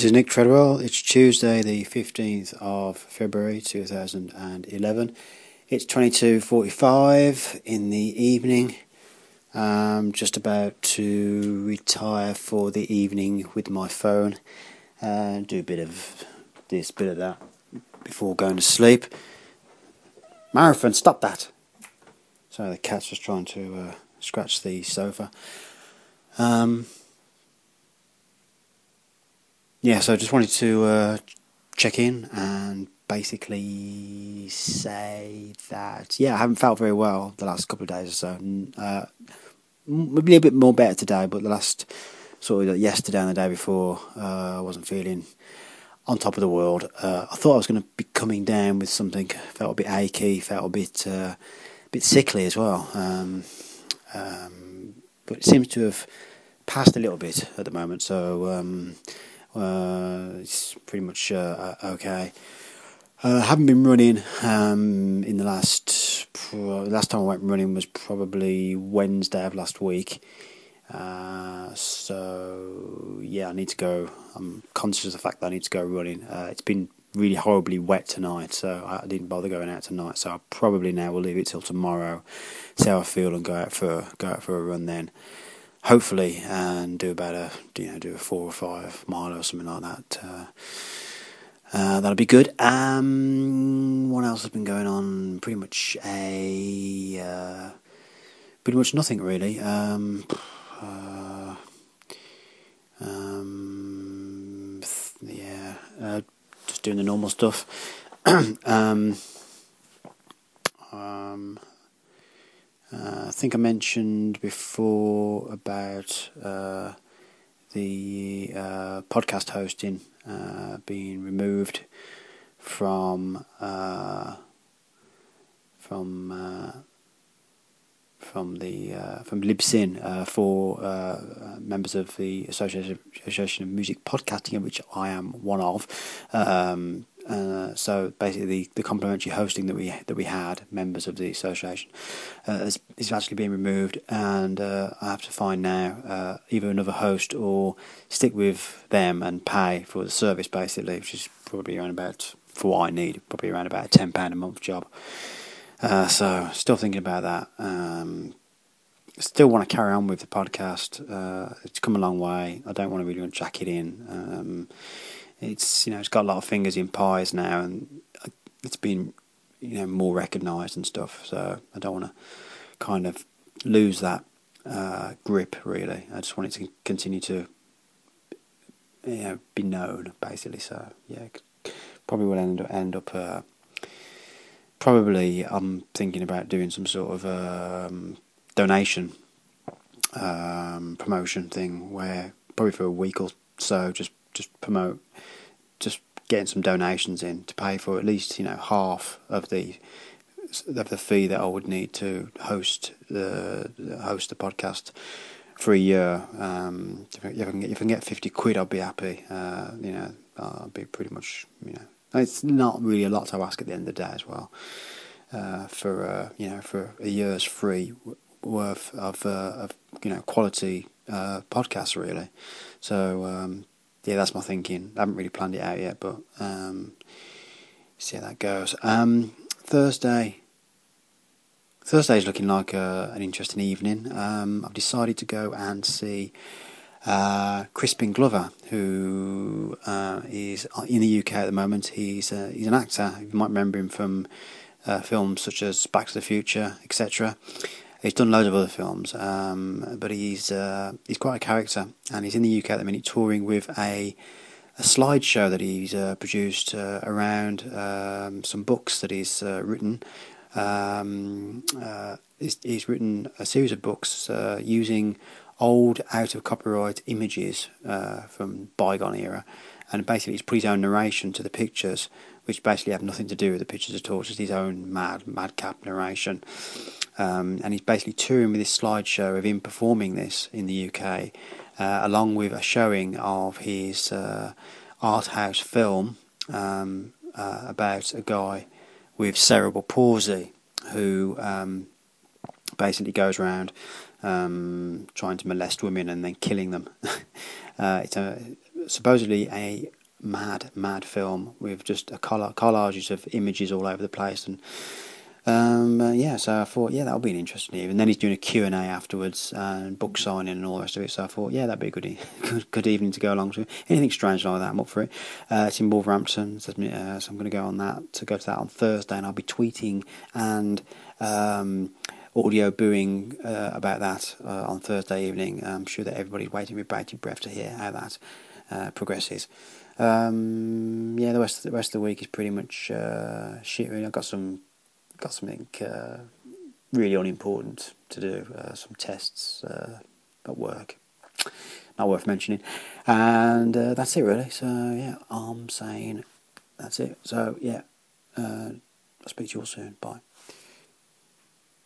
This is Nick Treadwell. It's Tuesday, the 15th of February 2011. It's 22:45 in the evening. Just about to retire for the evening with my phone and do a bit of this, bit of that before going to sleep. Marathon, stop that! Sorry, the cat's just trying to scratch the sofa. So I just wanted to check in and basically say that, I haven't felt very well the last couple of days or so. Maybe a bit more better today, but the last, sort of yesterday and the day before, I wasn't feeling on top of the world. I thought I was going to be coming down with something, felt a bit achy, felt a bit sickly as well. But it seems to have passed a little bit at the moment, so it's pretty much okay. I haven't been running in the last time I went running was probably Wednesday of last week. I need to go. I'm conscious of the fact that I need to go running. It's been really horribly wet tonight, so I didn't bother going out tonight. So I probably now will leave it till tomorrow, see how I feel, and go out for a run then. Hopefully, and do about do a 4 or 5 mile or something like that. That'll be good. What else has been going on? Pretty much nothing really. Just doing the normal stuff. I think I mentioned before about the podcast hosting being removed from Libsyn for members of the Association of Music Podcasting, of which I am one of. So basically, the complimentary hosting that we had, members of the association, is actually being removed, and I have to find now either another host or stick with them and pay for the service, basically, which is probably around about, for what I need, probably around about a £10 a month job. So still thinking about that. Still want to carry on with the podcast. It's come a long way. I don't want to really jack it in. It's got a lot of fingers in pies now, and it's been more recognised and stuff. So I don't want to kind of lose that grip. Really, I just want it to continue to be known, basically. So probably will end up. Probably I'm thinking about doing some sort of donation promotion thing where probably for a week or so just promote, just getting some donations in to pay for at least half of the fee that I would need to host the podcast for a year. If I can get £50, I'll be happy. I'll be pretty much it's not really a lot to ask at the end of the day as well. For a year's free worth of quality podcasts, really. So that's my thinking. I haven't really planned it out yet, but see how that goes. Thursday's looking like an interesting evening. I've decided to go and see Crispin Glover, who is in the UK at the moment. He's an actor. You might remember him from films such as Back to the Future, etc. He's done loads of other films, but he's quite a character, and he's in the UK at the minute touring with a slideshow that he's produced around some books that he's written. He's written a series of books using old, out of copyright images from bygone era, and basically he's put his own narration to the pictures, which basically have nothing to do with the pictures at all, just his own madcap narration. And he's basically touring with this slideshow of him performing this in the UK, along with a showing of his art house film about a guy with cerebral palsy who basically goes around trying to molest women and then killing them. It's supposedly a mad film with just collages of images all over the place, and yeah, so I thought, yeah, that'll be an interesting evening. And then he's doing a Q&A afterwards, and book signing and all the rest of it. So I thought, yeah, that'd be a good evening to go along to. Anything strange like that, I'm up for it. It's in Wolverhampton, so I'm going to go to that on Thursday, and I'll be tweeting and audio booing about that on Thursday evening. I'm sure that everybody's waiting with bated breath to hear how that progresses. Yeah, the rest of the week is pretty much shit. Really, I've got something really unimportant to do, some tests at work, not worth mentioning, and that's it really. So yeah, I'm saying that's it. So yeah, I'll speak to you all soon. Bye.